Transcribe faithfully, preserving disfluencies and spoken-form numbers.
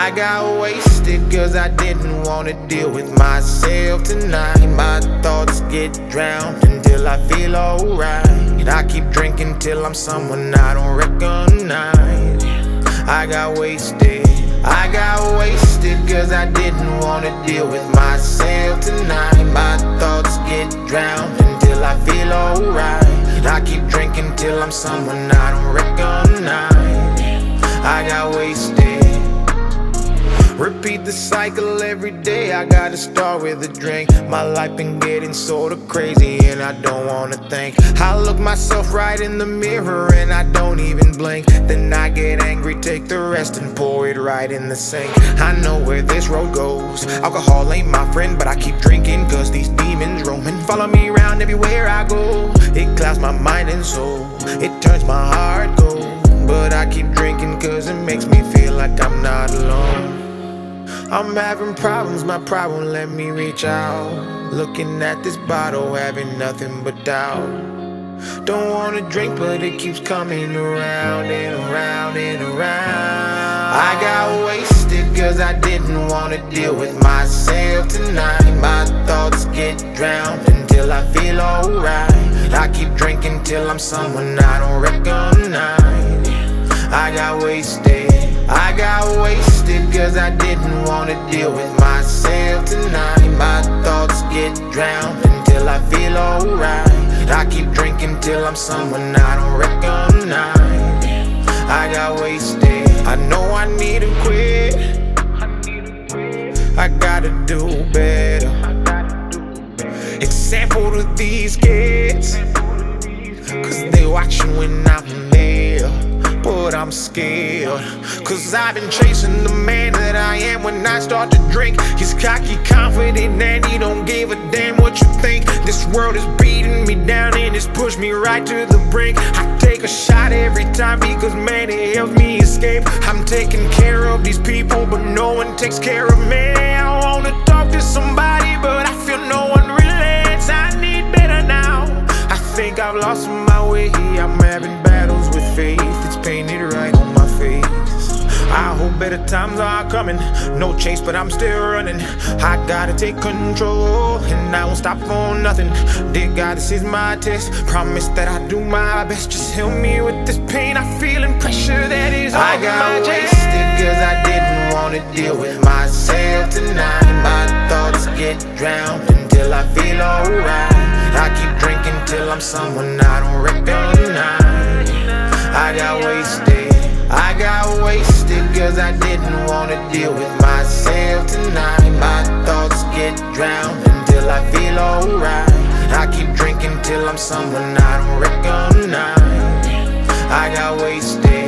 I got wasted cause I didn't wanna deal with myself tonight. My thoughts get drowned until I feel alright. I keep drinking till I'm someone I don't recognize. I got wasted, I got wasted cause I didn't wanna deal with myself tonight. My thoughts get drowned until I feel alright. I keep drinking till I'm someone I don't recognize. I got wasted. Repeat the cycle every day, I gotta start with a drink. My life been getting sorta crazy and I don't wanna think. I look myself right in the mirror and I don't even blink. Then I get angry, take the rest and pour it right in the sink. I know where this road goes. Alcohol ain't my friend, but I keep drinking cause these demons roaming. Follow me around everywhere I go. It clouds my mind and soul, it turns my heart cold. But I keep drinking cause it makes me feel like I'm not alone. I'm having problems, my problem let me reach out. Looking at this bottle, having nothing but doubt. Don't wanna drink, but it keeps coming around and around and around. I got wasted cause I didn't wanna deal with myself tonight. My thoughts get drowned until I feel alright. I keep drinking till I'm someone I don't recognize. I got wasted, I got wasted cause I didn't wanna deal with myself tonight. My thoughts get drowned until I feel alright. I keep drinking till I'm someone I don't recognize. I got wasted, I know I need to quit. I gotta do better. Example to these kids, cause they watching when I'm there. But I'm scared, cause I've been chasing the man that I am when I start to drink. He's cocky, confident, and he don't give a damn what you think. This world is beating me down and it's pushed me right to the brink. I take a shot every time because man, it helps me escape. I'm taking care of these people, but no one takes care of me. I wanna talk to somebody, but I feel no one relates. I need better now. I think I've lost my way. I'm having battles with faith. It's painted right on my face. I hope better times are coming. No chase, but I'm still running. I gotta take control, and I won't stop for nothing. Dear God, this is my test. Promise that I do my best. Just help me with this pain I feel and pressure that is on my chest. I got wasted cause I didn't wanna deal with myself tonight. My thoughts get drowned until I feel alright. I keep drinking till I'm someone I don't recognize. I got wasted, I got wasted cause I didn't wanna deal with myself tonight. My thoughts get drowned until I feel alright. I keep drinking till I'm someone I don't recognize. I got wasted.